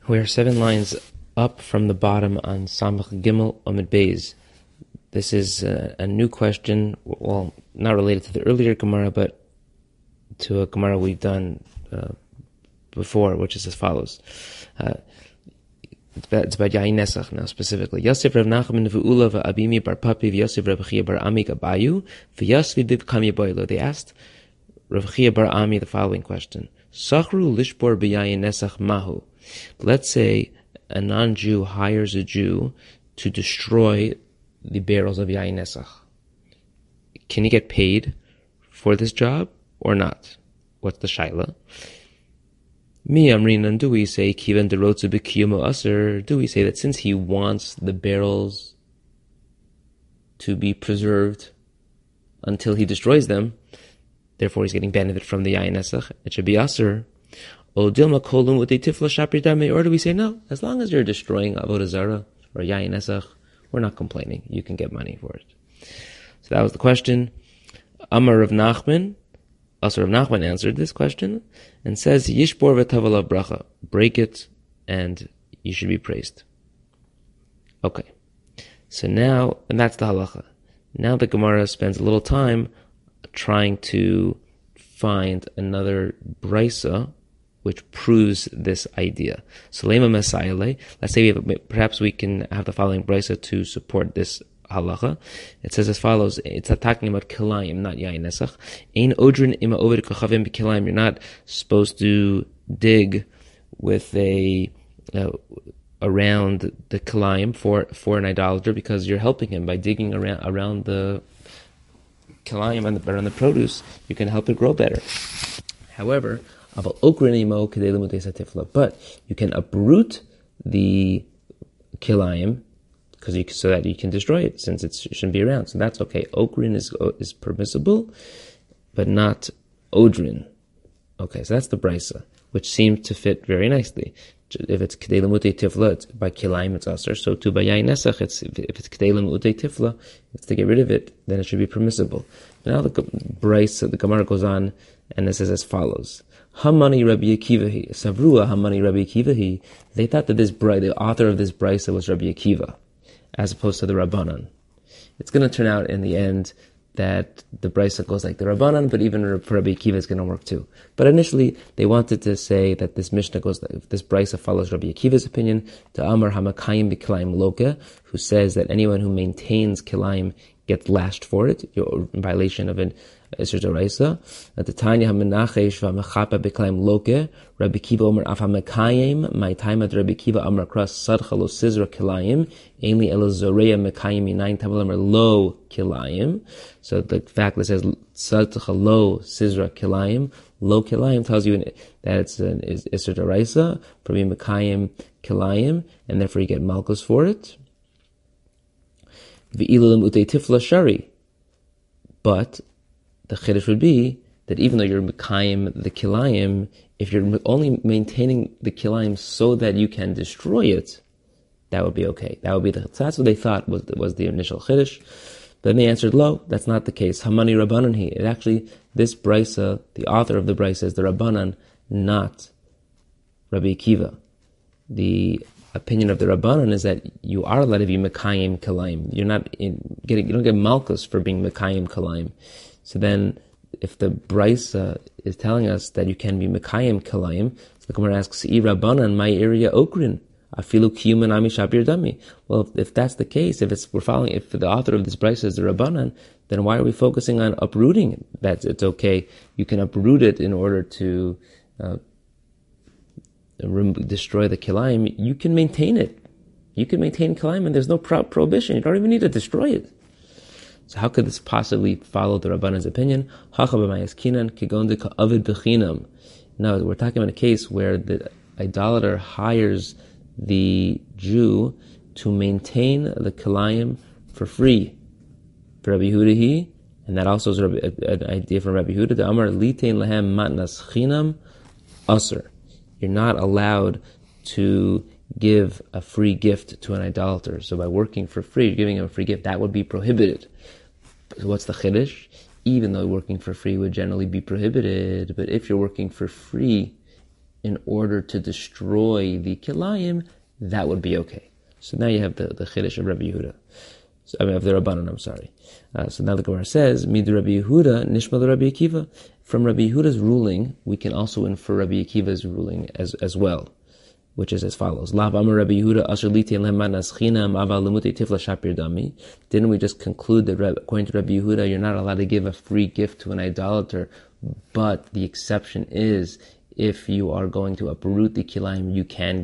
We are 7 lines up from the bottom on Samach Gimel Amud Beis. This is a new question, well, not related to the earlier Gemara, but to a Gemara we've done before, which is as follows. It's about Yain Nesach now specifically. Yosef Rav Nachman v'Ula v'Abimi bar Papi v'Yosef Rav Chia bar Ami gabayu v'Yosvi b'Kam Yaboilo. They asked Rav Chia bar Ami the following question: Sachru lishbor b'Yain Nesach mahu. Let's say a non-Jew hires a Jew to destroy the barrels of Yain Nesach. Can he get paid for this job or not? What's the shaila? Mi amrinan, do we say kivan derotzu b'kiyumo aser? Do we say that since he wants the barrels to be preserved until he destroys them, therefore he's getting benefit from the Yain Nesach, it should be aser? Or do we say no? As long as you're destroying avodah zarah or Yain Nesach, we're not complaining. You can get money for it. So that was the question. Amar Rav Nachman. Also, Rav Nachman answered this question and says, Yishbor v'tavalav bracha. Break it and you should be praised. Okay. So now, and that's the halacha. Now the Gemara spends a little time trying to find another brisa which proves this idea. So lema mesayale. Let's say perhaps we can have the following brisa to support this halacha. It says as follows. It's talking about kilayim, not yain nesach. Ein odrin ima oved kachavim b'kilayim. You're not supposed to dig with around the kilayim for an idolater, because you're helping him by digging around the kilayim and the produce. You can help it grow better. However, but you can uproot the kilayim so that you can destroy it, since it shouldn't be around. So that's okay. Okrin is permissible, but not odrin. Okay, so that's the brisa, which seems to fit very nicely. If it's kedei lemutei tifla, by kilayim it's aser. So too by yain nesach, if it's kedei lemutei tifla, it's to get rid of it, then it should be permissible. Now the brisa, the Gemara goes on, and it says as follows. Hamani Rabbi Akiva, Savrua Hamani Rabbi Akiva. They thought that the author of this brisa was Rabbi Akiva, as opposed to the Rabbanan. It's going to turn out in the end that the brisa goes like the Rabbanan, but even for Rabbi Akiva is going to work too. But initially, they wanted to say that this Mishnah goes, if this brisa follows Rabbi Akiva's opinion, to Amar Hamakayim B'Kilayim Loka, who says that anyone who maintains Kilayim gets lashed for it, you're in violation of an Isser D'Oraisa. At the Tanya HaMenachesh VaMechapa B'Kilayim Loke, Rabbi Kiva Omer Af HaMekayim, my time at Rabbi Kiva Amar Kras Sadcha Lo Sizra Kilayim, Ainli El Zoreya Mekayim Minayin Tavel Amar Lo Kilayim. So the fact that it says Sadcha Lo Sizra Kilayim, Lo Kilayim tells you that it's an Isser D'Oraisa, probably Mekayim Kilayim, and therefore you get Malchus for it. V'i'ilim utei tifla shari. But the chiddush would be that even though you're mekayim the kilayim, if you're only maintaining the kilayim so that you can destroy it, that would be okay. That would be so that's what they thought was the initial chiddush. But then they answered, "Lo, that's not the case. Hamani Rabbanan he." It actually, this brisa, the author of the brisa is the Rabbanan, not Rabbi Akiva. The opinion of the Rabbanan is that you are allowed to be Mekayim Kalayim. You don't get Malchus for being Mekayim Kalayim. So then, if the Brisa is telling us that you can be Mekayim Kalayim, so the Gemara asks, I Rabbanan, my area Okrin, Afilu Kiyuman Ami Shabir Dami. Well, if that's the case, if the author of this Brisa is the Rabbanan, then why are we focusing on uprooting it? That it's okay. You can uproot it in order to destroy the kilayim. You can maintain it. You can maintain kilayim, and there's no prohibition. You don't even need to destroy it. So how could this possibly follow the Rabbanan's opinion? No, we're talking about a case where the idolater hires the Jew to maintain the kilayim for free. For Rabbi Yehuda, and that also is an idea from Rabbi Yehuda. The Amar litein lehem matnas chinam aser. You're not allowed to give a free gift to an idolater. So by working for free, you're giving him a free gift. That would be prohibited. So what's the chiddush? Even though working for free would generally be prohibited, but if you're working for free in order to destroy the kilayim, that would be okay. So now you have the chiddush of Rabbi Yehuda. Of the Rabbanon, I'm sorry. So now the Gemara says, Mid Rabbi Yehuda, Nishma Rabbi Akiva. From Rabbi Yehuda's ruling, we can also infer Rabbi Akiva's ruling as well, which is as follows. Didn't we just conclude that according to Rabbi Yehuda, you're not allowed to give a free gift to an idolater, but the exception is if you are going to uproot the kilayim, you can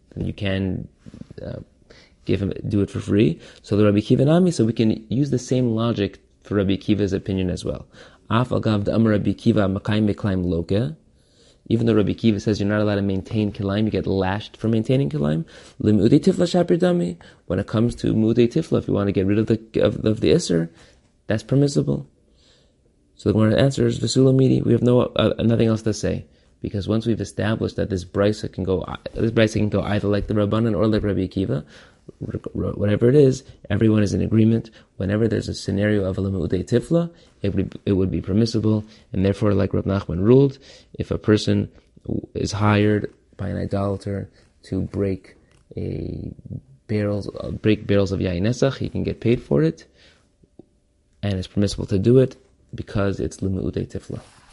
give him, do it for free. So the Rabbi Akiva Nami, so we can use the same logic for Rabbi Akiva's opinion as well. Af agav the Amar Rabbi Akiva makayim beklaim loke. Even though Rabbi Akiva says you're not allowed to maintain kilayim, you get lashed for maintaining kilayim. Limudei tifla shapir dami. When it comes to mudei tifla, if you want to get rid of the iser, that's permissible. So the Gemara answers Vesula Midi. We have nothing else to say, because once we've established that this brisa can go either like the Rabbanan or like Rabbi Akiva, whatever it is, everyone is in agreement. Whenever there's a scenario of a limudei tifla, it would be permissible, and therefore, like Rav Nachman ruled, if a person is hired by an idolater to break barrels of yayin nesach, he can get paid for it, and it's permissible to do it because it's limudei tifla.